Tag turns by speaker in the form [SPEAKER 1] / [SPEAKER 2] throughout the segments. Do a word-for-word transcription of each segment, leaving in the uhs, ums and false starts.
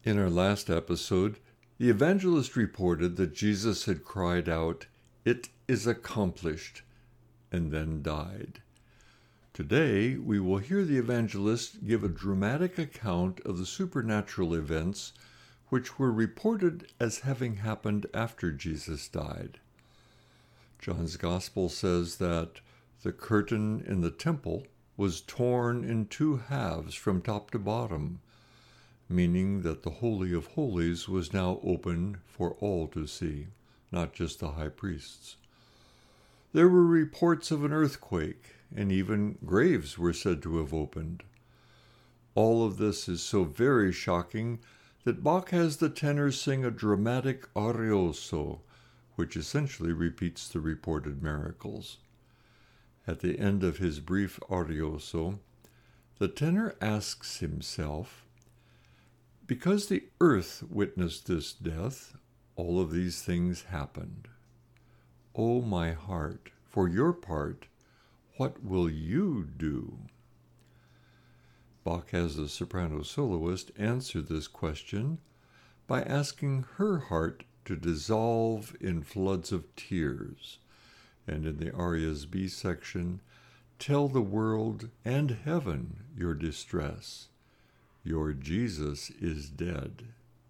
[SPEAKER 1] In our last episode, the evangelist reported that Jesus had cried out, "It is accomplished," and then died. Today, we will hear the evangelist give a dramatic account of the supernatural events which were reported as having happened after Jesus died. John's Gospel says that the curtain in the temple was torn in two halves from top to bottom, meaning that the Holy of Holies was now open for all to see, not just the high priests. There were reports of an earthquake, and even graves were said to have opened. All of this is so very shocking that Bach has the tenors sing a dramatic arioso, which essentially repeats the reported miracles. At the end of his brief arioso, the tenor asks himself, because the earth witnessed this death, all of these things happened. O my heart, for your part, what will you do? Bach has the soprano soloist answer this question by asking her heart to dissolve in floods of tears, and in the aria's B section, tell the world and heaven your distress. Your Jesus is dead.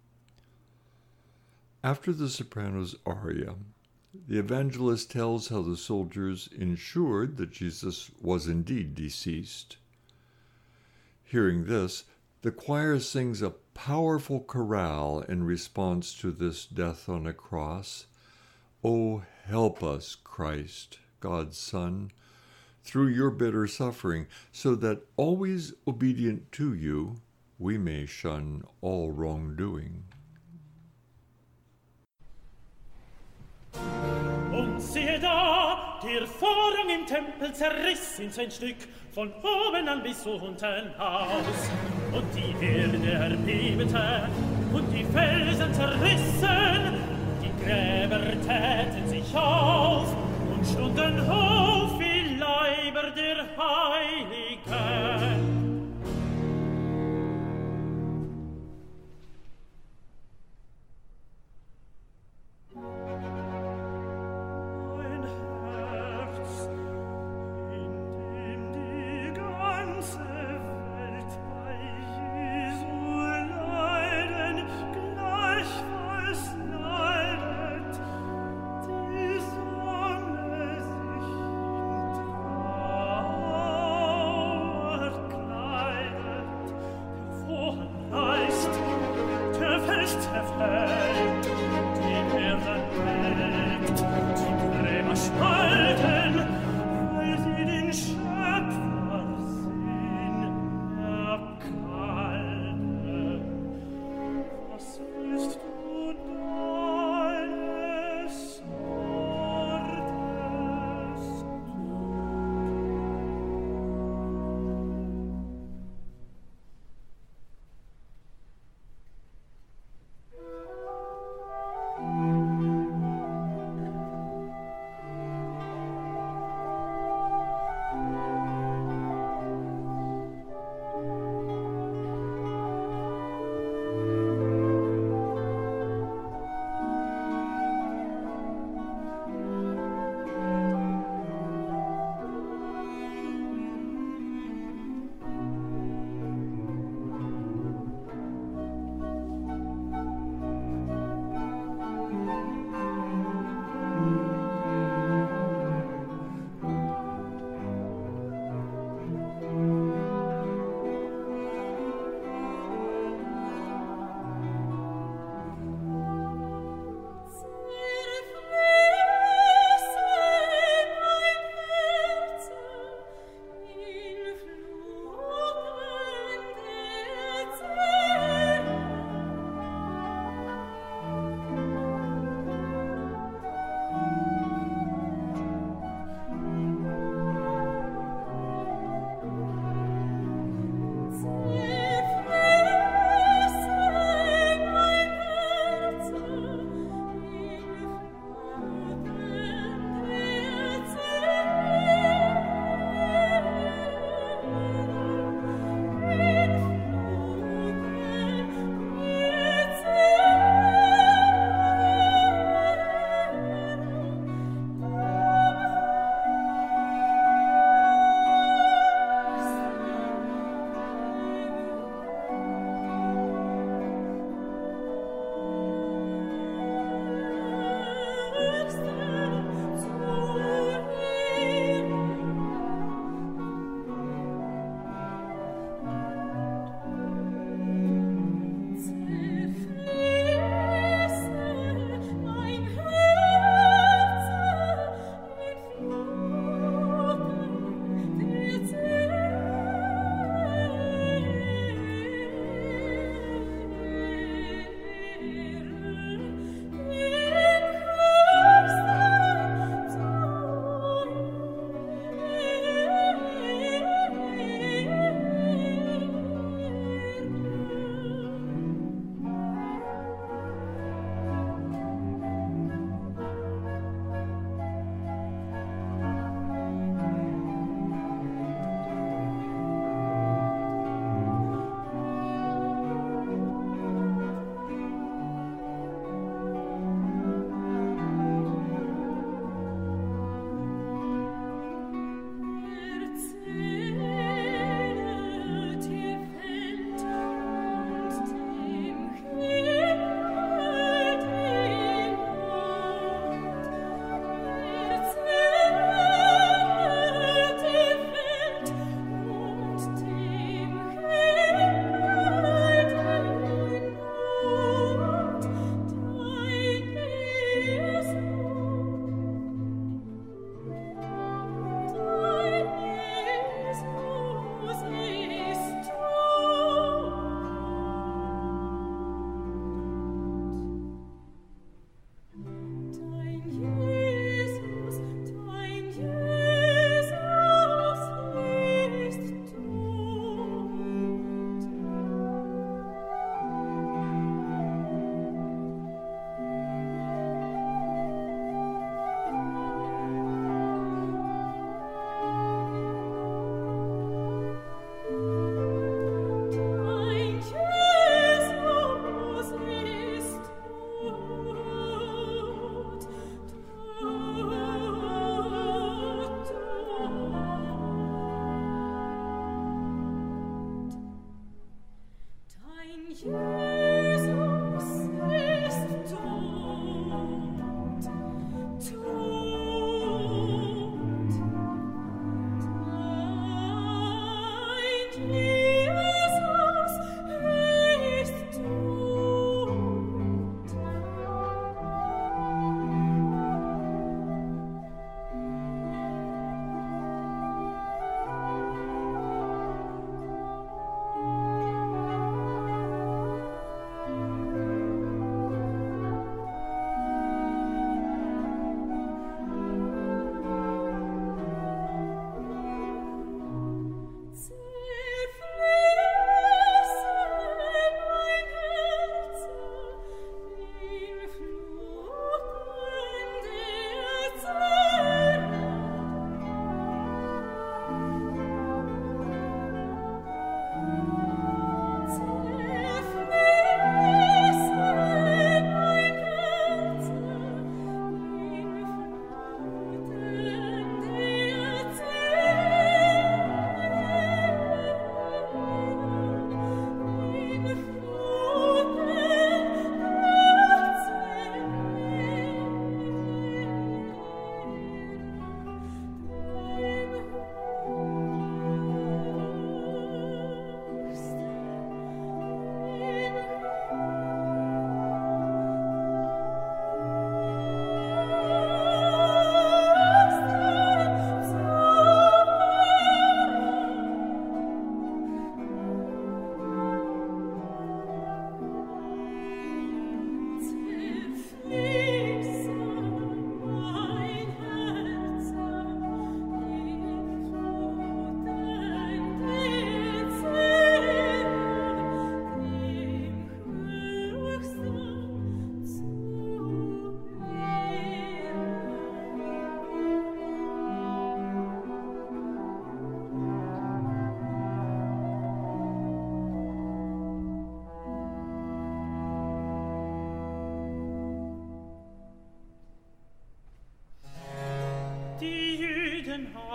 [SPEAKER 1] After the soprano's aria, the evangelist tells how the soldiers ensured that Jesus was indeed deceased. Hearing this, the choir sings a powerful chorale in response to this death on a cross. "O help us, Christ, God's Son, through your bitter suffering, so that, always obedient to you, we may shun all wrongdoing."
[SPEAKER 2] Und siehe da, der Vorhang im Tempel zerriss in sein Stück, von oben an bis unten aus. Und die Erde erbebte, und die Felsen zerrissen, die Gräber täten sich auf, und stunden auf wie Leiber der Heiligen.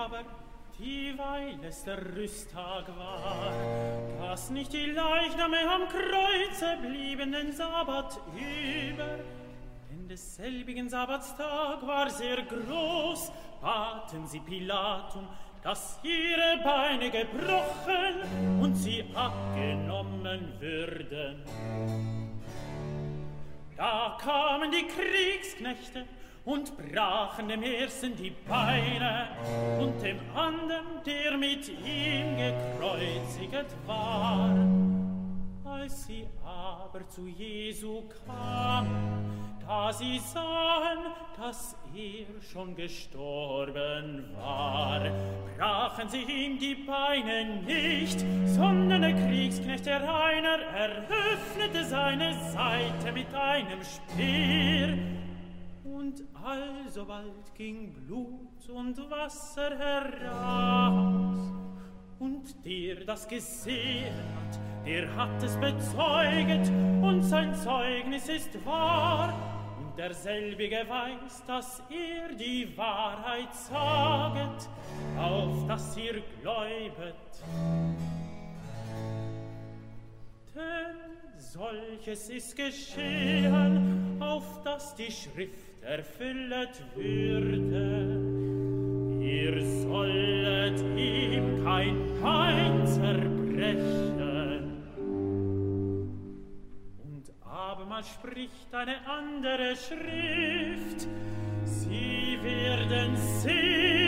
[SPEAKER 2] aber, dieweil es der Rüsttag war, dass nicht die Leichname am Kreuze blieben den Sabbat über, denn des selbigen Sabbatstag war sehr groß, baten sie Pilatum, dass ihre Beine gebrochen und sie abgenommen würden. Da kamen die Kriegsknechte und brachen dem ersten die Beine und dem anderen, der mit ihm gekreuziget war. Als sie aber zu Jesu kamen, da sie sahen, dass er schon gestorben war, brachen sie ihm die Beine nicht, sondern der Kriegsknecht, der einer, eröffnete seine Seite mit einem Speer. Und alsobald ging Blut und Wasser heraus. Und der das gesehen hat, der hat es bezeuget, und sein Zeugnis ist wahr. Und derselbige weiß, dass er die Wahrheit saget, auf dass ihr gläubet. Denn solches ist geschehen, auf dass die Schrift erfüllet würde. Ihr sollet ihm kein Bein zerbrechen. Und abermals spricht eine andere Schrift, sie werden sehen,